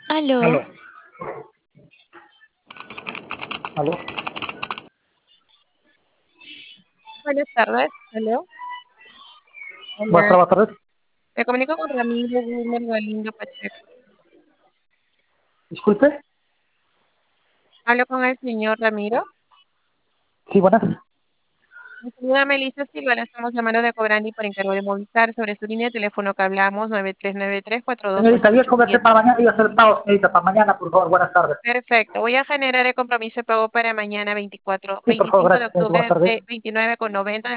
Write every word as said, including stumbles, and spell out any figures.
Aló, Aló, aló. buenas tardes. Aló, Buenas hola. buenas tardes. Me comunico con Ramiro Wilmer Galindo Pacheco. Disculpe. Hablo con el señor Ramiro. Sí, buenas. Mi señora Melissa Silva, le estamos llamando de Cobrandi por encargo de Movistar sobre su línea de teléfono que hablamos nueve tres nueve tres, cuatro dos Señorita, ocho voy a ocho conversar siete. para mañana y hacer el pago, señorita, para mañana, por favor. Buenas tardes. Perfecto. Voy a generar el compromiso de pago para mañana veinticuatro, Sí, por favor, veinticinco de gracias, señorita. Buenas octubre tardes. de veintinueve con noventa.